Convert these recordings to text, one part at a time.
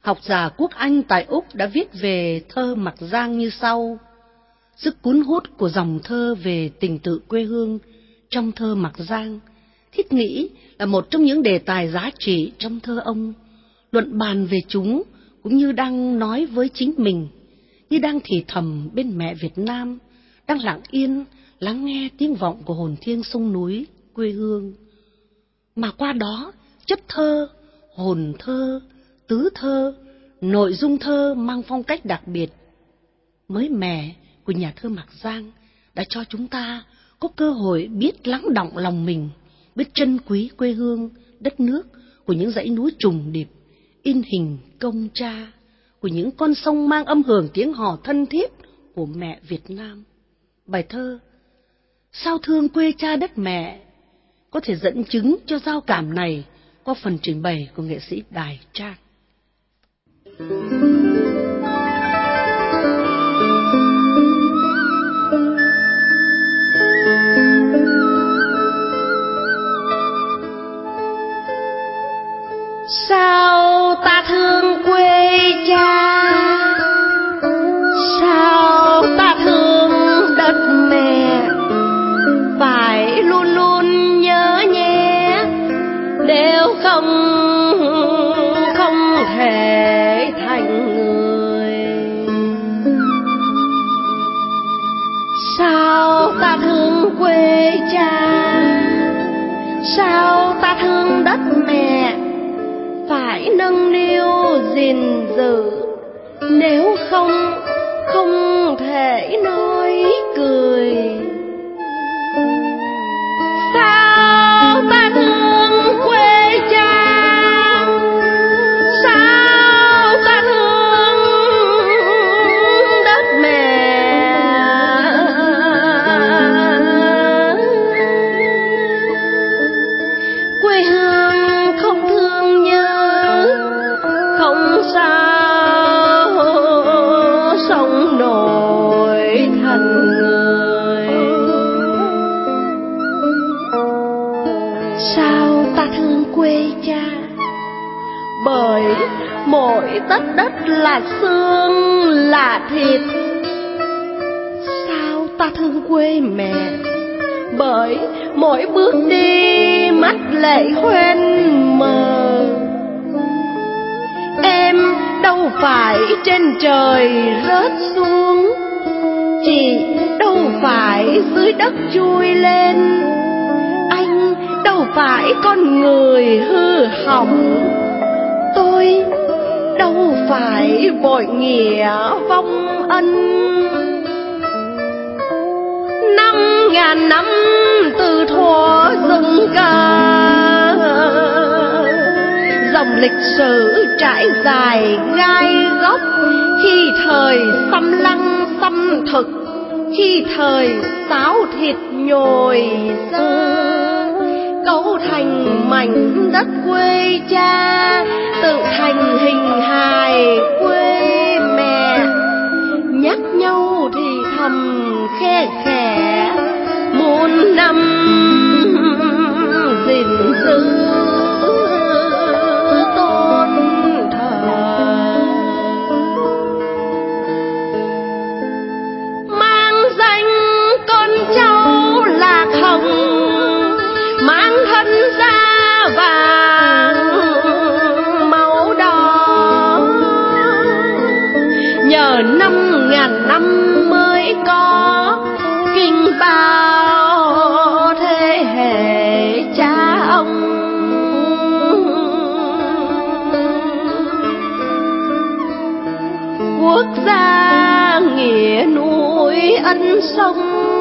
Học giả quốc Anh tại Úc đã viết về thơ Mặc Giang như sau. Sức cuốn hút của dòng thơ về tình tự quê hương trong thơ Mặc Giang, thiết nghĩ là một trong những đề tài giá trị trong thơ ông. Luận bàn về chúng cũng như đang nói với chính mình, như đang thì thầm bên mẹ Việt Nam, đang lặng yên lắng nghe tiếng vọng của hồn thiêng sông núi quê hương. Mà qua đó, chất thơ, hồn thơ, tứ thơ, nội dung thơ mang phong cách đặc biệt, mới mẻ của nhà thơ Mặc Giang đã cho chúng ta có cơ hội biết lắng đọng lòng mình, biết trân quý quê hương, đất nước của những dãy núi trùng điệp, in hình công cha, của những con sông mang âm hưởng tiếng hò thân thiết của mẹ Việt Nam. Bài thơ Sao thương quê cha đất mẹ có thể dẫn chứng cho giao cảm này qua phần trình bày của nghệ sĩ Đài Trang. Sao ta thương quê cha, sao ta thương đất mẹ, phải luôn luôn nhớ nhé, nếu không thể thành người. Sao ta thương quê cha, sao ta thương đất mẹ, phải nâng niu gìn giữ, nếu không thể nói cười. Sao ta thương quê cha, sao ta thương đất mẹ, quê hương không thương nhớ, không sao sống nổi thành người. Sao ta thương quê cha, bởi mỗi tấc đất là xương là thịt. Sao ta thương quê mẹ, bởi mỗi bước đi mắt lệ hoen mờ. Em đâu phải trên trời rớt xuống, chị đâu phải dưới đất chui lên, anh đâu phải con người hư hỏng, tôi đâu phải vội nghĩa vong ân. 5.000 năm từ thuở dựng cờ, dòng lịch sử trải dài gai góc, khi thời xâm lăng xâm thực, khi thời xáo thịt nhồi dơ, cấu thành mảnh đất quê cha, tự thành hình hài quê mẹ. Nhắc nhau thì thầm khe khẽ, muôn năm gìn giữ tôn thờ. Mang danh con cháu lạc hồng, mang thân da vàng máu đỏ, nhờ 5.000 năm mới có kinh bao thế hệ cha ông. Quốc gia nghĩa núi ân sông,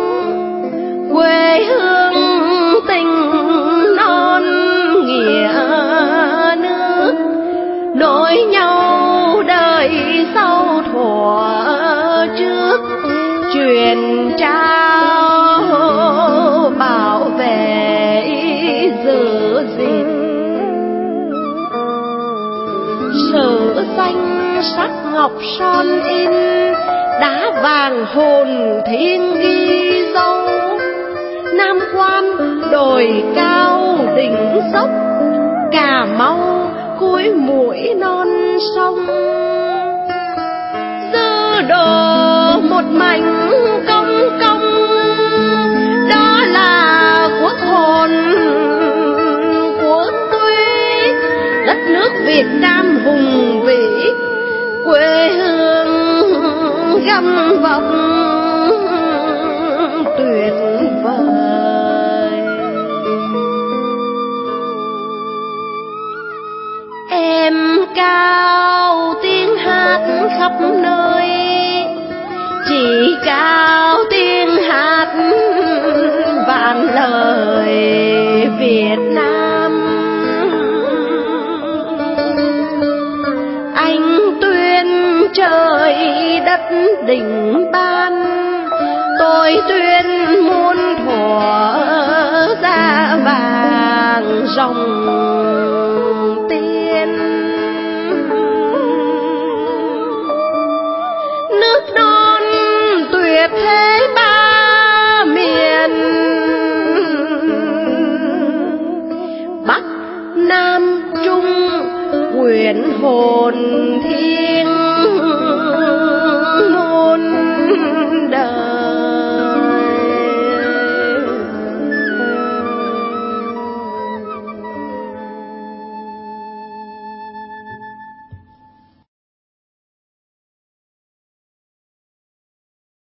quê hương tình non nghĩa nước, nối nhau đời sau thuở trước, truyền trao bảo vệ giữ gìn. Sử danh sắc ngọc son in, đá vàng hồn thiêng ghi dấu. Nam Quan đồi cao đỉnh dốc, Cà Mau cuối mũi non sông. Dư đồ một mảnh công công, đó là quốc hồn của tôi. Đất nước Việt Nam hùng vĩ, quê hương gấm vóc tuyệt vời. Em cao tiếng hát khắp nơi, chỉ cao tiếng hát vạn lời Việt Nam. Anh tuyên trời đất đỉnh ban, tôi tuyên muôn thuở da vàng rồng tiên. Nước non tuyệt thế ba miền, Bắc Nam Trung quyện hồn thiên.